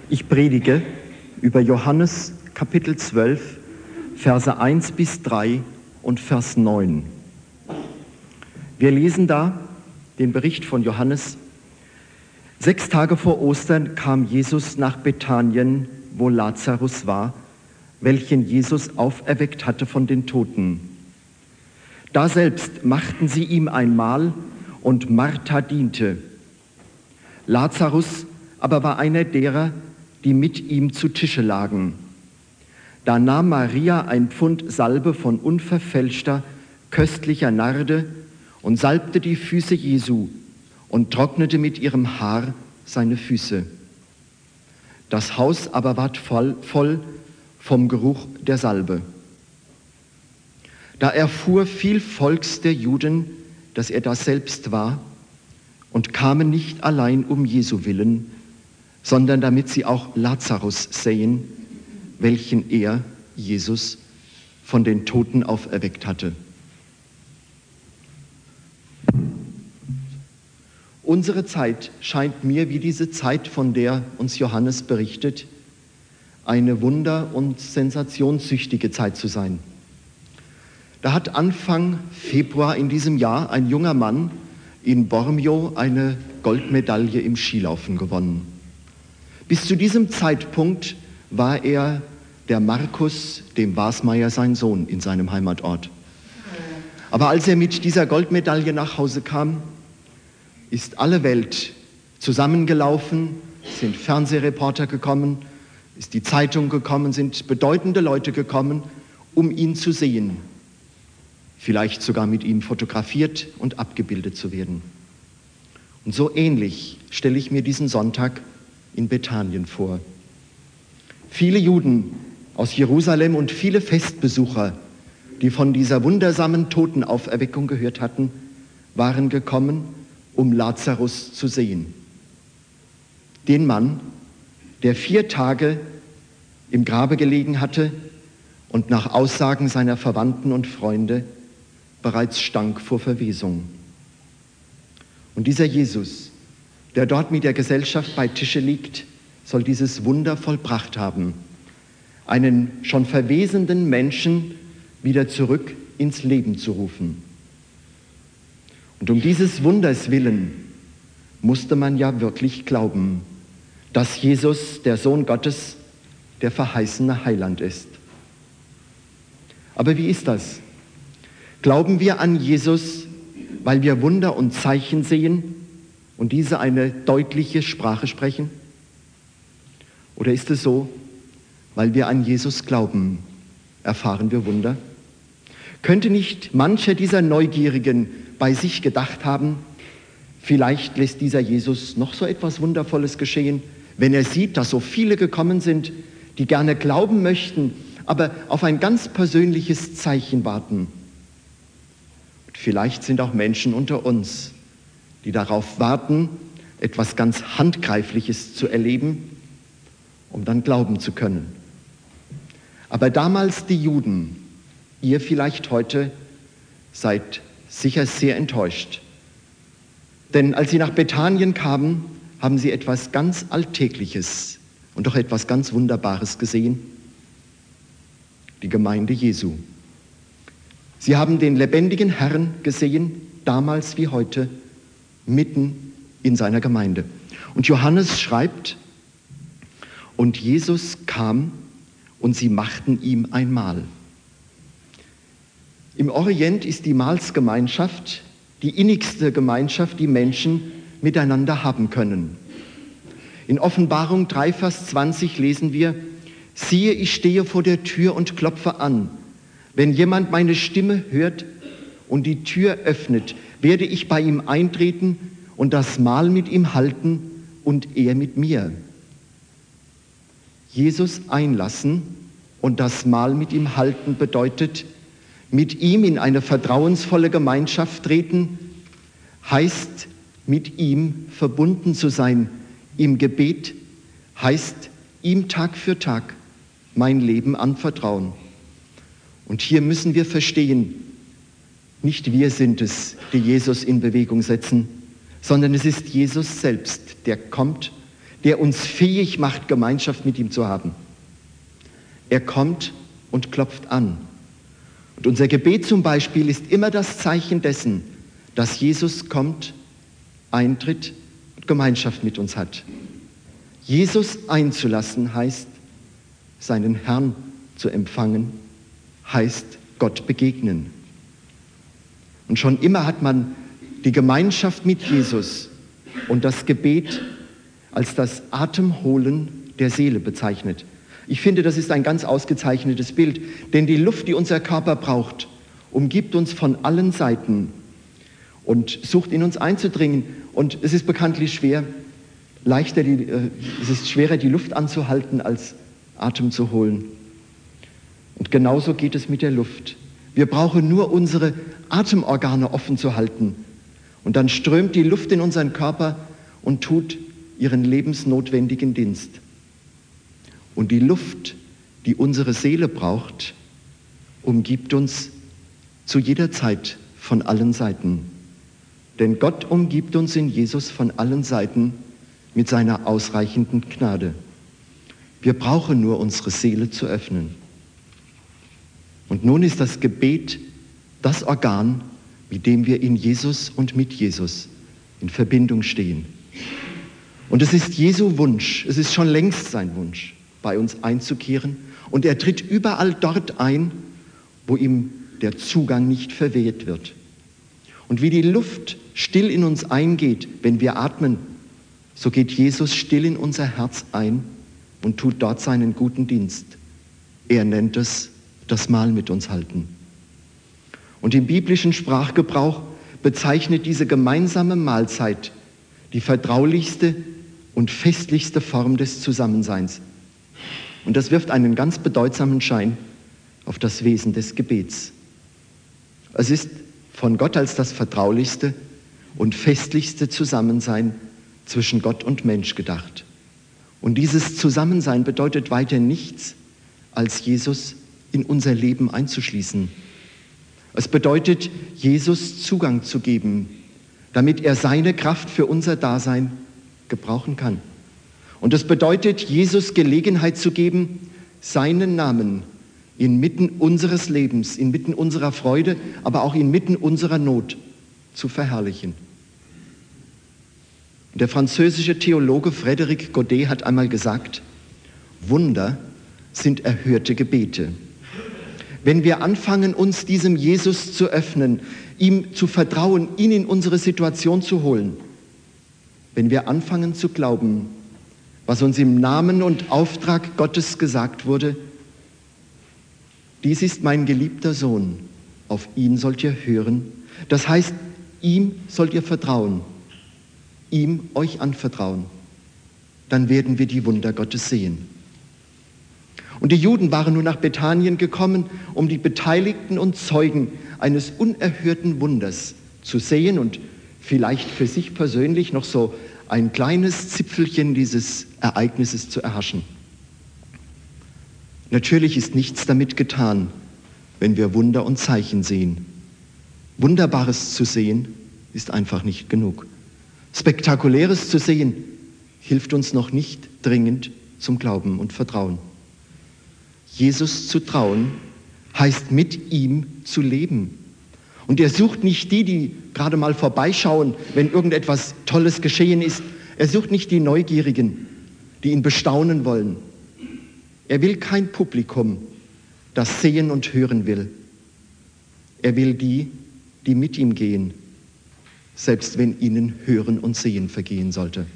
Ich predige über Johannes Kapitel 12, Verse 1 bis 3 und Vers 9. Wir lesen da den Bericht von Johannes. 6 Tage vor Ostern kam Jesus nach Bethanien, wo Lazarus war, welchen Jesus auferweckt hatte von den Toten. Daselbst machten sie ihm ein Mahl und Martha diente. Lazarus aber war einer derer, die mit ihm zu Tische lagen. Da nahm Maria ein Pfund Salbe von unverfälschter, köstlicher Narde und salbte die Füße Jesu und trocknete mit ihrem Haar seine Füße. Das Haus aber ward voll vom Geruch der Salbe. Da erfuhr viel Volks der Juden, dass er das selbst war, und kamen nicht allein um Jesu willen, sondern damit sie auch Lazarus sähen, welchen er, Jesus, von den Toten auferweckt hatte. Unsere Zeit scheint mir, wie diese Zeit, von der uns Johannes berichtet, eine wunder- und sensationssüchtige Zeit zu sein. Da hat Anfang Februar in diesem Jahr ein junger Mann in Bormio eine Goldmedaille im Skilaufen gewonnen. Bis zu diesem Zeitpunkt war er der Markus, dem Basmeier sein Sohn, in seinem Heimatort. Aber als er mit dieser Goldmedaille nach Hause kam, ist alle Welt zusammengelaufen, sind Fernsehreporter gekommen, ist die Zeitung gekommen, sind bedeutende Leute gekommen, um ihn zu sehen. Vielleicht sogar mit ihm fotografiert und abgebildet zu werden. Und so ähnlich stelle ich mir diesen Sonntag in Bethanien vor. Viele Juden aus Jerusalem und viele Festbesucher, die von dieser wundersamen Totenauferweckung gehört hatten, waren gekommen, um Lazarus zu sehen. Den Mann, der 4 Tage im Grabe gelegen hatte und nach Aussagen seiner Verwandten und Freunde bereits stank vor Verwesung. Und dieser Jesus, der dort mit der Gesellschaft bei Tische liegt, soll dieses Wunder vollbracht haben, einen schon verwesenden Menschen wieder zurück ins Leben zu rufen. Und um dieses Wunders willen musste man ja wirklich glauben, dass Jesus, der Sohn Gottes, der verheißene Heiland ist. Aber wie ist das? Glauben wir an Jesus, weil wir Wunder und Zeichen sehen und diese eine deutliche Sprache sprechen? Oder ist es so, weil wir an Jesus glauben, erfahren wir Wunder? Könnte nicht mancher dieser Neugierigen bei sich gedacht haben, vielleicht lässt dieser Jesus noch so etwas Wundervolles geschehen, wenn er sieht, dass so viele gekommen sind, die gerne glauben möchten, aber auf ein ganz persönliches Zeichen warten. Und vielleicht sind auch Menschen unter uns, die darauf warten, etwas ganz Handgreifliches zu erleben, um dann glauben zu können. Aber damals die Juden, ihr vielleicht heute, seid sicher sehr enttäuscht. Denn als sie nach Bethanien kamen, haben sie etwas ganz Alltägliches und doch etwas ganz Wunderbares gesehen. Die Gemeinde Jesu. Sie haben den lebendigen Herrn gesehen, damals wie heute, mitten in seiner Gemeinde. Und Johannes schreibt, und Jesus kam und sie machten ihm ein Mahl. Im Orient ist die Mahlsgemeinschaft die innigste Gemeinschaft, die Menschen miteinander haben können. In Offenbarung 3, Vers 20 lesen wir, siehe, ich stehe vor der Tür und klopfe an. Wenn jemand meine Stimme hört und die Tür öffnet, werde ich bei ihm eintreten und das Mahl mit ihm halten und er mit mir. Jesus einlassen und das Mahl mit ihm halten bedeutet, mit ihm in eine vertrauensvolle Gemeinschaft treten, heißt, mit ihm verbunden zu sein. Im Gebet heißt, ihm Tag für Tag mein Leben anvertrauen. Und hier müssen wir verstehen, nicht wir sind es, die Jesus in Bewegung setzen, sondern es ist Jesus selbst, der kommt, der uns fähig macht, Gemeinschaft mit ihm zu haben. Er kommt und klopft an. Und unser Gebet zum Beispiel ist immer das Zeichen dessen, dass Jesus kommt, eintritt und Gemeinschaft mit uns hat. Jesus einzulassen heißt, seinen Herrn zu empfangen, heißt Gott begegnen. Und schon immer hat man die Gemeinschaft mit Jesus und das Gebet als das Atemholen der Seele bezeichnet. Ich finde, das ist ein ganz ausgezeichnetes Bild, denn die Luft, die unser Körper braucht, umgibt uns von allen Seiten und sucht in uns einzudringen. Und es ist bekanntlich schwer, es ist schwerer, die Luft anzuhalten, als Atem zu holen. Und genauso geht es mit der Luft. Wir brauchen nur unsere Atemorgane offen zu halten. Und dann strömt die Luft in unseren Körper und tut ihren lebensnotwendigen Dienst. Und die Luft, die unsere Seele braucht, umgibt uns zu jeder Zeit von allen Seiten. Denn Gott umgibt uns in Jesus von allen Seiten mit seiner ausreichenden Gnade. Wir brauchen nur unsere Seele zu öffnen. Und nun ist das Gebet das Organ, mit dem wir in Jesus und mit Jesus in Verbindung stehen. Und es ist Jesu Wunsch, es ist schon längst sein Wunsch, bei uns einzukehren. Und er tritt überall dort ein, wo ihm der Zugang nicht verwehrt wird. Und wie die Luft still in uns eingeht, wenn wir atmen, so geht Jesus still in unser Herz ein und tut dort seinen guten Dienst. Er nennt es das Mahl mit uns halten. Und im biblischen Sprachgebrauch bezeichnet diese gemeinsame Mahlzeit die vertraulichste und festlichste Form des Zusammenseins. Und das wirft einen ganz bedeutsamen Schein auf das Wesen des Gebets. Es ist von Gott als das vertraulichste und festlichste Zusammensein zwischen Gott und Mensch gedacht. Und dieses Zusammensein bedeutet weiter nichts, als Jesus in unser Leben einzuschließen. Es bedeutet, Jesus Zugang zu geben, damit er seine Kraft für unser Dasein gebrauchen kann. Und es bedeutet, Jesus Gelegenheit zu geben, seinen Namen inmitten unseres Lebens, inmitten unserer Freude, aber auch inmitten unserer Not zu verherrlichen. Der französische Theologe Frédéric Godet hat einmal gesagt, Wunder sind erhörte Gebete. Wenn wir anfangen, uns diesem Jesus zu öffnen, ihm zu vertrauen, ihn in unsere Situation zu holen, wenn wir anfangen zu glauben, was uns im Namen und Auftrag Gottes gesagt wurde, dies ist mein geliebter Sohn, auf ihn sollt ihr hören. Das heißt, ihm sollt ihr vertrauen, ihm euch anvertrauen. Dann werden wir die Wunder Gottes sehen. Und die Juden waren nun nach Bethanien gekommen, um die Beteiligten und Zeugen eines unerhörten Wunders zu sehen und vielleicht für sich persönlich noch so ein kleines Zipfelchen dieses Ereignisses zu erhaschen. Natürlich ist nichts damit getan, wenn wir Wunder und Zeichen sehen. Wunderbares zu sehen ist einfach nicht genug. Spektakuläres zu sehen hilft uns noch nicht dringend zum Glauben und Vertrauen. Jesus zu trauen heißt mit ihm zu leben. Und er sucht nicht die, die gerade mal vorbeischauen, wenn irgendetwas Tolles geschehen ist. Er sucht nicht die Neugierigen, die ihn bestaunen wollen. Er will kein Publikum, das sehen und hören will. Er will die, die mit ihm gehen, selbst wenn ihnen Hören und Sehen vergehen sollte.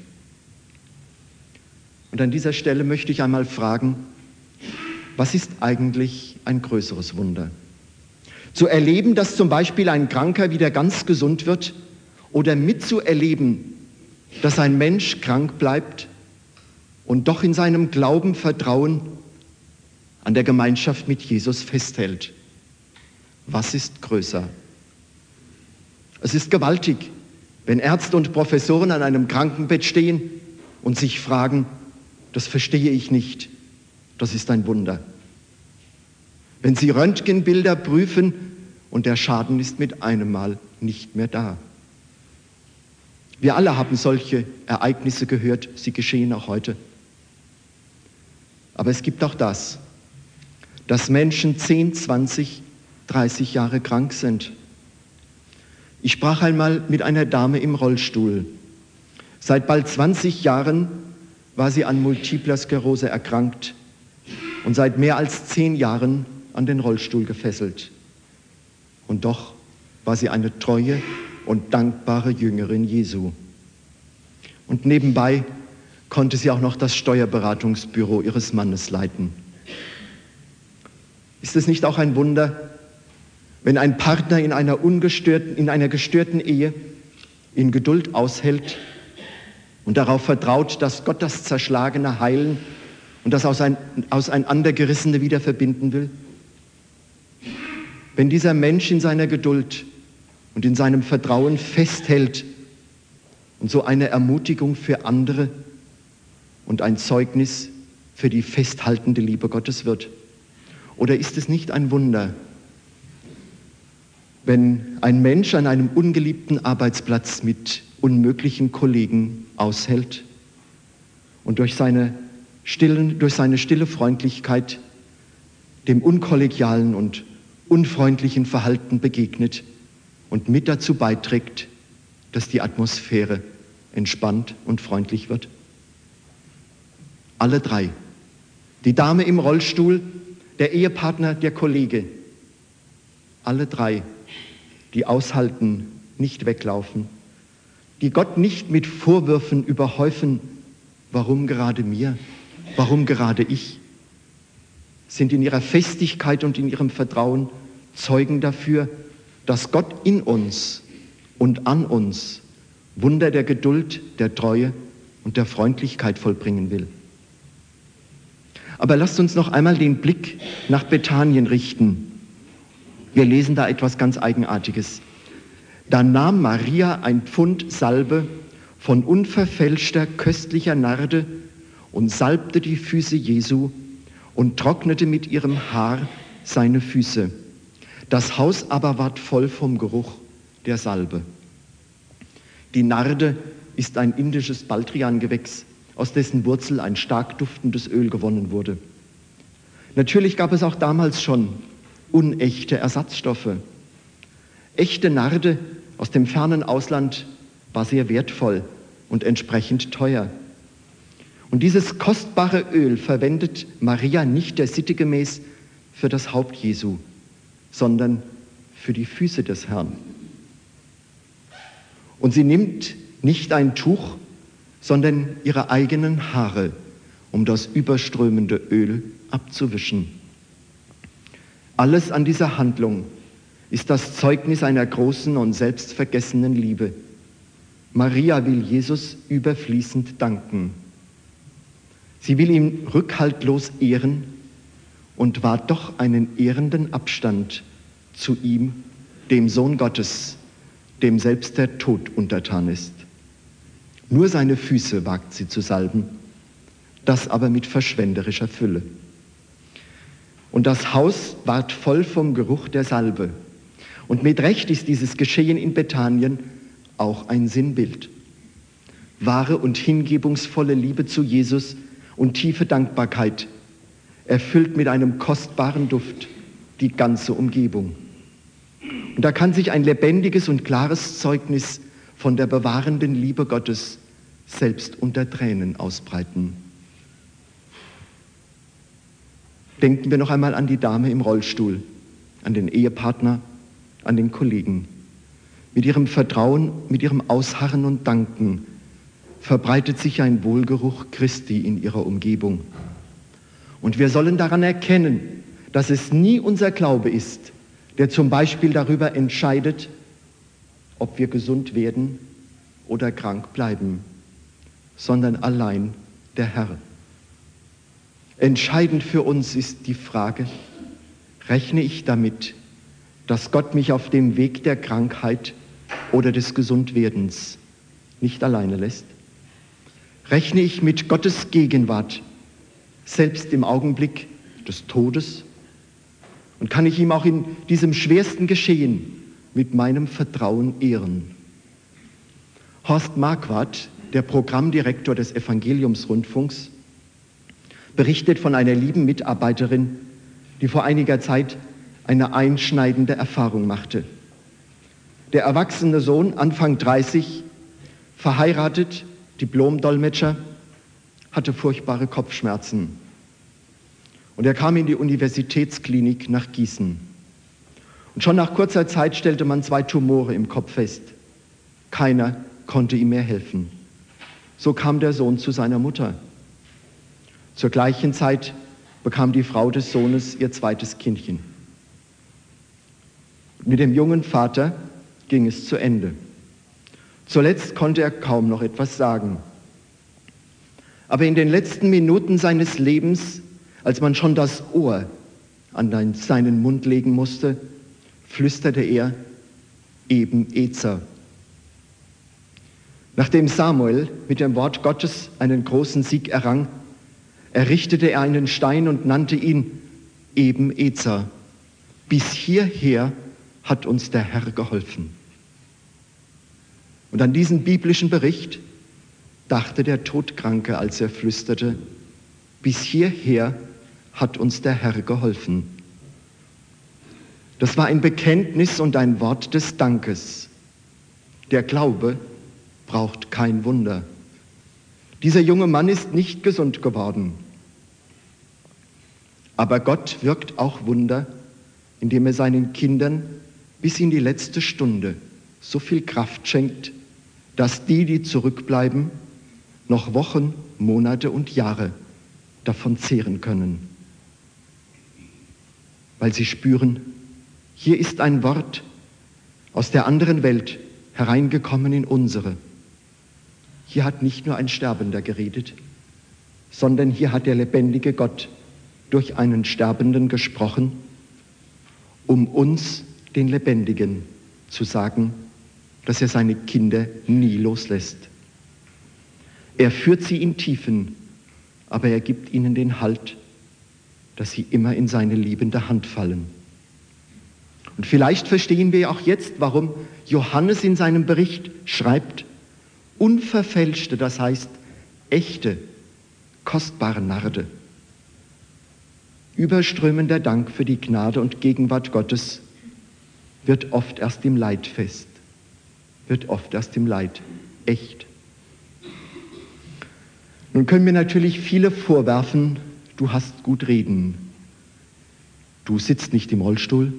Und an dieser Stelle möchte ich einmal fragen, was ist eigentlich ein größeres Wunder? Zu erleben, dass zum Beispiel ein Kranker wieder ganz gesund wird oder mitzuerleben, dass ein Mensch krank bleibt und doch in seinem Glauben, Vertrauen an der Gemeinschaft mit Jesus festhält. Was ist größer? Es ist gewaltig, wenn Ärzte und Professoren an einem Krankenbett stehen und sich fragen, das verstehe ich nicht, das ist ein Wunder. Wenn sie Röntgenbilder prüfen und der Schaden ist mit einem Mal nicht mehr da. Wir alle haben solche Ereignisse gehört, sie geschehen auch heute. Aber es gibt auch das, dass Menschen 10, 20, 30 Jahre krank sind. Ich sprach einmal mit einer Dame im Rollstuhl. Seit bald 20 Jahren war sie an Multipler Sklerose erkrankt und seit mehr als 10 Jahren an den Rollstuhl gefesselt. Und doch war sie eine treue und dankbare Jüngerin Jesu. Und nebenbei konnte sie auch noch das Steuerberatungsbüro ihres Mannes leiten. Ist es nicht auch ein Wunder, wenn ein Partner in einer gestörten Ehe in Geduld aushält und darauf vertraut, dass Gott das Zerschlagene heilen und das Auseinandergerissene wieder verbinden will? Wenn dieser Mensch in seiner Geduld und in seinem Vertrauen festhält und so eine Ermutigung für andere und ein Zeugnis für die festhaltende Liebe Gottes wird. Oder ist es nicht ein Wunder, wenn ein Mensch an einem ungeliebten Arbeitsplatz mit unmöglichen Kollegen aushält und durch seine stille Freundlichkeit dem unkollegialen und unfreundlichen Verhalten begegnet und mit dazu beiträgt, dass die Atmosphäre entspannt und freundlich wird? Alle drei, die Dame im Rollstuhl, der Ehepartner, der Kollege, alle drei, die aushalten, nicht weglaufen, die Gott nicht mit Vorwürfen überhäufen, warum gerade mir, warum gerade ich, sind in ihrer Festigkeit und in ihrem Vertrauen Zeugen dafür, dass Gott in uns und an uns Wunder der Geduld, der Treue und der Freundlichkeit vollbringen will. Aber lasst uns noch einmal den Blick nach Bethanien richten. Wir lesen da etwas ganz Eigenartiges. Da nahm Maria ein Pfund Salbe von unverfälschter, köstlicher Narde und salbte die Füße Jesu und trocknete mit ihrem Haar seine Füße. Das Haus aber ward voll vom Geruch der Salbe. Die Narde ist ein indisches Baldrian-Gewächs, aus dessen Wurzel ein stark duftendes Öl gewonnen wurde. Natürlich gab es auch damals schon unechte Ersatzstoffe. Echte Narde aus dem fernen Ausland war sehr wertvoll und entsprechend teuer. Und dieses kostbare Öl verwendet Maria nicht der Sitte gemäß für das Haupt Jesu, sondern für die Füße des Herrn. Und sie nimmt nicht ein Tuch, sondern ihre eigenen Haare, um das überströmende Öl abzuwischen. Alles an dieser Handlung ist das Zeugnis einer großen und selbstvergessenen Liebe. Maria will Jesus überfließend danken. Sie will ihn rückhaltlos ehren und wahrt doch einen ehrenden Abstand zu ihm, dem Sohn Gottes, dem selbst der Tod untertan ist. Nur seine Füße wagt sie zu salben, das aber mit verschwenderischer Fülle. Und das Haus ward voll vom Geruch der Salbe. Und mit Recht ist dieses Geschehen in Bethanien auch ein Sinnbild. Wahre und hingebungsvolle Liebe zu Jesus und tiefe Dankbarkeit erfüllt mit einem kostbaren Duft die ganze Umgebung. Und da kann sich ein lebendiges und klares Zeugnis von der bewahrenden Liebe Gottes selbst unter Tränen ausbreiten. Denken wir noch einmal an die Dame im Rollstuhl, an den Ehepartner, an den Kollegen. Mit ihrem Vertrauen, mit ihrem Ausharren und Danken verbreitet sich ein Wohlgeruch Christi in ihrer Umgebung. Und wir sollen daran erkennen, dass es nie unser Glaube ist, der zum Beispiel darüber entscheidet, ob wir gesund werden oder krank bleiben, sondern allein der Herr. Entscheidend für uns ist die Frage, rechne ich damit, dass Gott mich auf dem Weg der Krankheit oder des Gesundwerdens nicht alleine lässt? Rechne ich mit Gottes Gegenwart, selbst im Augenblick des Todes? Und kann ich ihm auch in diesem schwersten Geschehen mit meinem Vertrauen ehren? Horst Marquardt, der Programmdirektor des Evangeliumsrundfunks, berichtet von einer lieben Mitarbeiterin, die vor einiger Zeit eine einschneidende Erfahrung machte. Der erwachsene Sohn, Anfang 30, verheiratet, Diplom-Dolmetscher, hatte furchtbare Kopfschmerzen. Und er kam in die Universitätsklinik nach Gießen. Und schon nach kurzer Zeit stellte man 2 Tumore im Kopf fest. Keiner konnte ihm mehr helfen. So kam der Sohn zu seiner Mutter. Zur gleichen Zeit bekam die Frau des Sohnes ihr zweites Kindchen. Mit dem jungen Vater ging es zu Ende. Zuletzt konnte er kaum noch etwas sagen. Aber in den letzten Minuten seines Lebens, als man schon das Ohr an seinen Mund legen musste, flüsterte er: Ebenezer. Nachdem Samuel mit dem Wort Gottes einen großen Sieg errang, errichtete er einen Stein und nannte ihn Ebenezer. Bis hierher hat uns der Herr geholfen. Und an diesen biblischen Bericht dachte der Todkranke, als er flüsterte: Bis hierher hat uns der Herr geholfen. Das war ein Bekenntnis und ein Wort des Dankes. Der Glaube braucht kein Wunder. Dieser junge Mann ist nicht gesund geworden. Aber Gott wirkt auch Wunder, indem er seinen Kindern bis in die letzte Stunde so viel Kraft schenkt, dass die zurückbleiben, noch Wochen, Monate und Jahre davon zehren können. Weil sie spüren, hier ist ein Wort aus der anderen Welt hereingekommen in unsere. Hier hat nicht nur ein Sterbender geredet, sondern hier hat der lebendige Gott durch einen Sterbenden gesprochen, um uns, den Lebendigen, zu sagen, dass er seine Kinder nie loslässt. Er führt sie in Tiefen, aber er gibt ihnen den Halt, dass sie immer in seine liebende Hand fallen. Und vielleicht verstehen wir auch jetzt, warum Johannes in seinem Bericht schreibt: unverfälschte, das heißt echte, kostbare Narde. Überströmender Dank für die Gnade und Gegenwart Gottes wird oft erst im Leid fest, wird oft erst im Leid echt. Nun können mir natürlich viele vorwerfen, du hast gut reden, du sitzt nicht im Rollstuhl,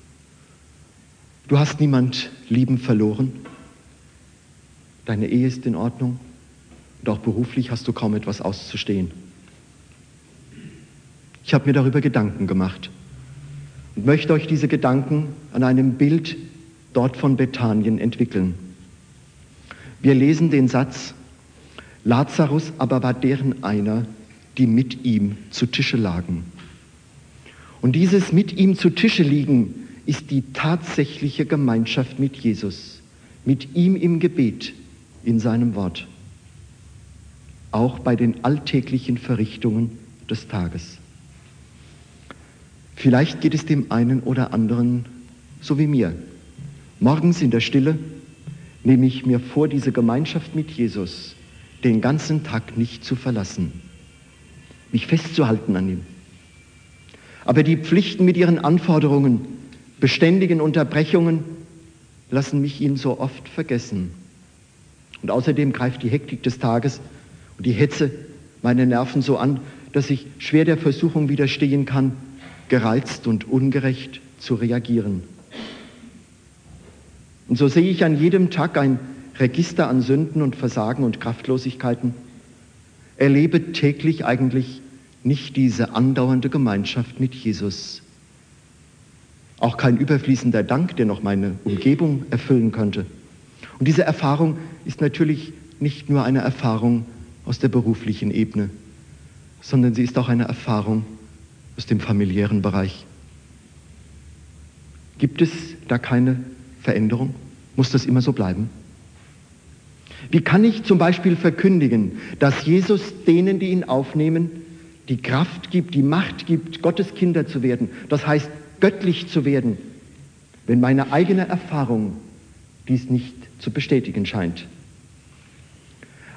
du hast niemand lieben verloren, deine Ehe ist in Ordnung und auch beruflich hast du kaum etwas auszustehen. Ich habe mir darüber Gedanken gemacht und möchte euch diese Gedanken an einem Bild dort von Bethanien entwickeln. Wir lesen den Satz: Lazarus aber war deren einer, die mit ihm zu Tische lagen. Und dieses mit ihm zu Tische liegen ist die tatsächliche Gemeinschaft mit Jesus, mit ihm im Gebet, in seinem Wort. Auch bei den alltäglichen Verrichtungen des Tages. Vielleicht geht es dem einen oder anderen so wie mir. Morgens in der Stille nehme ich mir vor, diese Gemeinschaft mit Jesus den ganzen Tag nicht zu verlassen, mich festzuhalten an ihm. Aber die Pflichten mit ihren Anforderungen, beständigen Unterbrechungen lassen mich ihn so oft vergessen. Und außerdem greift die Hektik des Tages und die Hetze meine Nerven so an, dass ich schwer der Versuchung widerstehen kann, gereizt und ungerecht zu reagieren. Und so sehe ich an jedem Tag ein Register an Sünden und Versagen und Kraftlosigkeiten, erlebe täglich eigentlich nicht diese andauernde Gemeinschaft mit Jesus. Auch kein überfließender Dank, der noch meine Umgebung erfüllen könnte. Und diese Erfahrung ist natürlich nicht nur eine Erfahrung aus der beruflichen Ebene, sondern sie ist auch eine Erfahrung aus dem familiären Bereich. Gibt es da keine Veränderung? Muss das immer so bleiben? Wie kann ich zum Beispiel verkündigen, dass Jesus denen, die ihn aufnehmen, die Kraft gibt, die Macht gibt, Gottes Kinder zu werden, das heißt, göttlich zu werden, wenn meine eigene Erfahrung dies nicht zu bestätigen scheint?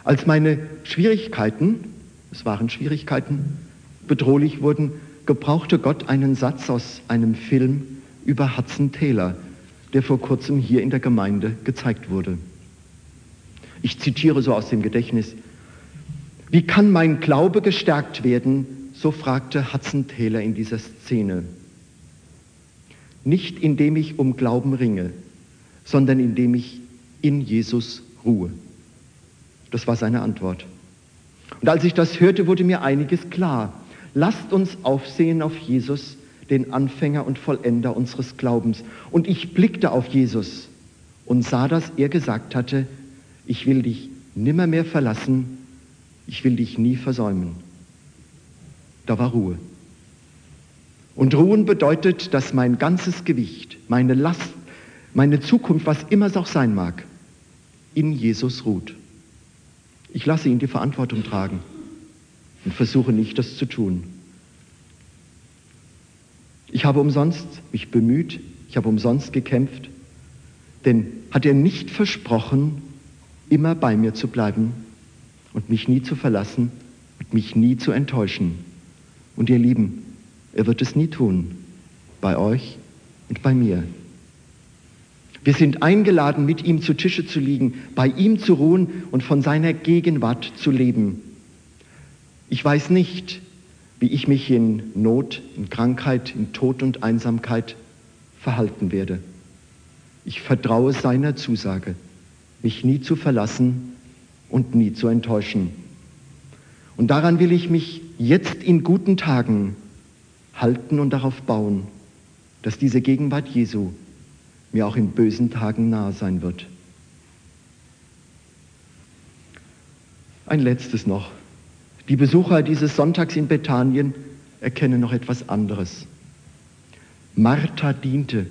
Als meine Schwierigkeiten, es waren Schwierigkeiten, bedrohlich wurden, gebrauchte Gott einen Satz aus einem Film über Hudson Taylor, der vor kurzem hier in der Gemeinde gezeigt wurde. Ich zitiere so aus dem Gedächtnis: Wie kann mein Glaube gestärkt werden? So fragte Hudson Taylor in dieser Szene. Nicht indem ich um Glauben ringe, sondern indem ich in Jesus ruhe. Das war seine Antwort. Und als ich das hörte, wurde mir einiges klar. Lasst uns aufsehen auf Jesus, den Anfänger und Vollender unseres Glaubens. Und ich blickte auf Jesus und sah, dass er gesagt hatte: Ich will dich nimmermehr verlassen, ich will dich nie versäumen. Da war Ruhe. Und Ruhen bedeutet, dass mein ganzes Gewicht, meine Last, meine Zukunft, was immer es auch sein mag, in Jesus ruht. Ich lasse ihn die Verantwortung tragen und versuche nicht, das zu tun. Ich habe umsonst mich bemüht, ich habe umsonst gekämpft, denn hat er nicht versprochen, immer bei mir zu bleiben und mich nie zu verlassen und mich nie zu enttäuschen. Und ihr Lieben, er wird es nie tun, bei euch und bei mir. Wir sind eingeladen, mit ihm zu Tische zu liegen, bei ihm zu ruhen und von seiner Gegenwart zu leben. Ich weiß nicht, wie ich mich in Not, in Krankheit, in Tod und Einsamkeit verhalten werde. Ich vertraue seiner Zusage, mich nie zu verlassen und nie zu enttäuschen. Und daran will ich mich jetzt in guten Tagen halten und darauf bauen, dass diese Gegenwart Jesu mir auch in bösen Tagen nahe sein wird. Ein letztes noch. Die Besucher dieses Sonntags in Bethanien erkennen noch etwas anderes. Martha diente.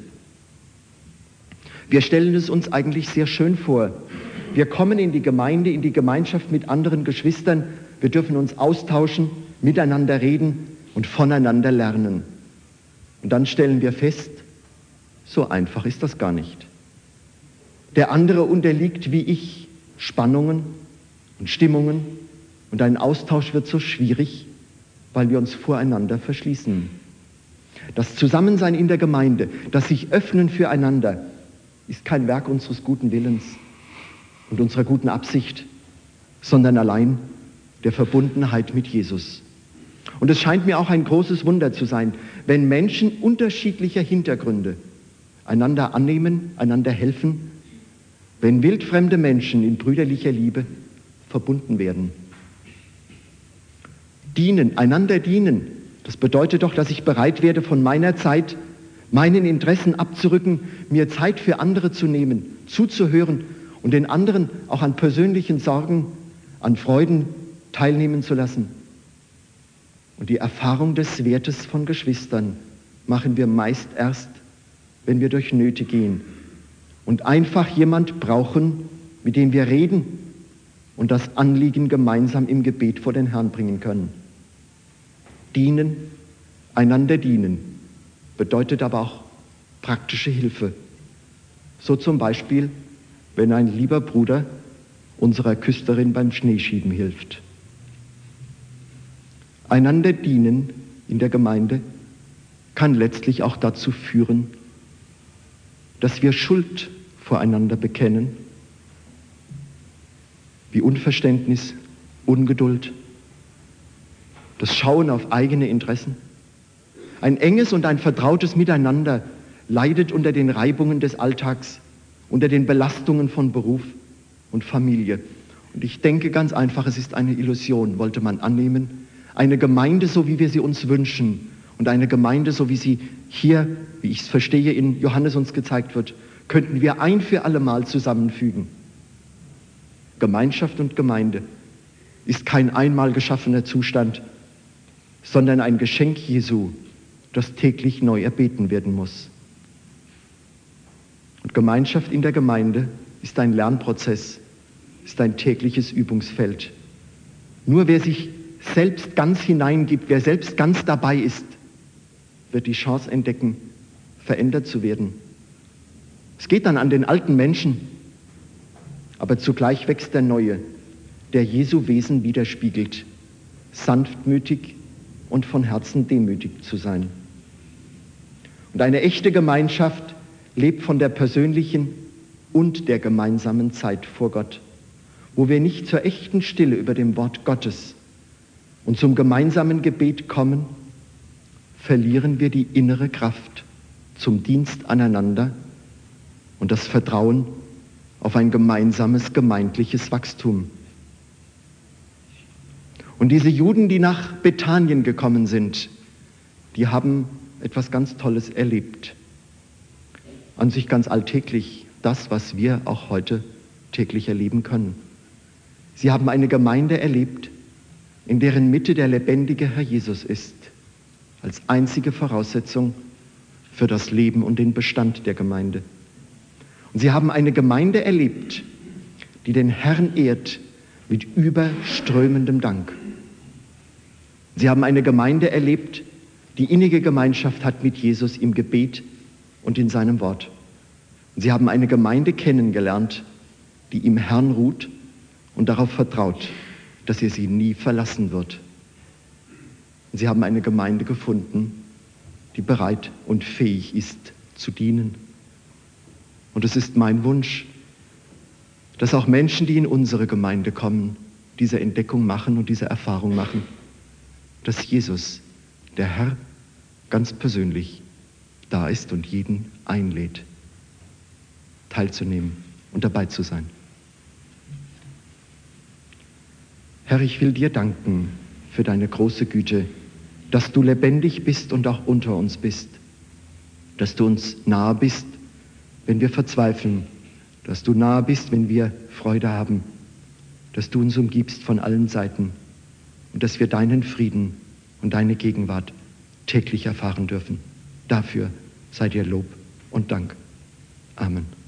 Wir stellen es uns eigentlich sehr schön vor. Wir kommen in die Gemeinde, in die Gemeinschaft mit anderen Geschwistern. Wir dürfen uns austauschen, miteinander reden und voneinander lernen. Und dann stellen wir fest, so einfach ist das gar nicht. Der andere unterliegt wie ich Spannungen und Stimmungen und ein Austausch wird so schwierig, weil wir uns voreinander verschließen. Das Zusammensein in der Gemeinde, das sich öffnen füreinander, ist kein Werk unseres guten Willens und unserer guten Absicht, sondern allein der Verbundenheit mit Jesus. Und es scheint mir auch ein großes Wunder zu sein, wenn Menschen unterschiedlicher Hintergründe einander annehmen, einander helfen, wenn wildfremde Menschen in brüderlicher Liebe verbunden werden. Dienen, einander dienen, das bedeutet doch, dass ich bereit werde, von meiner Zeit, meinen Interessen abzurücken, mir Zeit für andere zu nehmen, zuzuhören und den anderen auch an persönlichen Sorgen, an Freuden teilnehmen zu lassen. Und die Erfahrung des Wertes von Geschwistern machen wir meist erst, wenn wir durch Nöte gehen und einfach jemand brauchen, mit dem wir reden und das Anliegen gemeinsam im Gebet vor den Herrn bringen können. Dienen, einander dienen, bedeutet aber auch praktische Hilfe. So zum Beispiel, wenn ein lieber Bruder unserer Küsterin beim Schneeschieben hilft. Einander dienen in der Gemeinde kann letztlich auch dazu führen, dass wir Schuld voreinander bekennen, wie Unverständnis, Ungeduld, das Schauen auf eigene Interessen. Ein enges und ein vertrautes Miteinander leidet unter den Reibungen des Alltags, unter den Belastungen von Beruf und Familie. Und ich denke ganz einfach, es ist eine Illusion, wollte man annehmen. Eine Gemeinde, so wie wir sie uns wünschen und eine Gemeinde, so wie sie hier, wie ich es verstehe, in Johannes uns gezeigt wird, könnten wir ein für alle Mal zusammenfügen. Gemeinschaft und Gemeinde ist kein einmal geschaffener Zustand, sondern ein Geschenk Jesu, das täglich neu erbeten werden muss. Und Gemeinschaft in der Gemeinde ist ein Lernprozess, ist ein tägliches Übungsfeld. Nur wer sich selbst ganz hineingibt, wer selbst ganz dabei ist, wird die Chance entdecken, verändert zu werden. Es geht dann an den alten Menschen, aber zugleich wächst der Neue, der Jesu Wesen widerspiegelt, sanftmütig und von Herzen demütig zu sein. Und eine echte Gemeinschaft lebt von der persönlichen und der gemeinsamen Zeit vor Gott, wo wir nicht zur echten Stille über dem Wort Gottes und zum gemeinsamen Gebet kommen, verlieren wir die innere Kraft zum Dienst aneinander und das Vertrauen auf ein gemeinsames gemeindliches Wachstum. Und diese Juden, die nach Bethanien gekommen sind, die haben etwas ganz Tolles erlebt. An sich ganz alltäglich, das, was wir auch heute täglich erleben können. Sie haben eine Gemeinde erlebt, in deren Mitte der lebendige Herr Jesus ist, als einzige Voraussetzung für das Leben und den Bestand der Gemeinde. Und sie haben eine Gemeinde erlebt, die den Herrn ehrt mit überströmendem Dank. Sie haben eine Gemeinde erlebt, die innige Gemeinschaft hat mit Jesus im Gebet und in seinem Wort. Und sie haben eine Gemeinde kennengelernt, die im Herrn ruht und darauf vertraut, dass er sie nie verlassen wird. Und sie haben eine Gemeinde gefunden, die bereit und fähig ist zu dienen. Und es ist mein Wunsch, dass auch Menschen, die in unsere Gemeinde kommen, diese Entdeckung machen und diese Erfahrung machen, dass Jesus, der Herr, ganz persönlich da ist und jeden einlädt, teilzunehmen und dabei zu sein. Herr, ich will dir danken für deine große Güte, dass du lebendig bist und auch unter uns bist, dass du uns nahe bist, wenn wir verzweifeln, dass du nahe bist, wenn wir Freude haben, dass du uns umgibst von allen Seiten und dass wir deinen Frieden und deine Gegenwart täglich erfahren dürfen. Dafür sei dir Lob und Dank. Amen.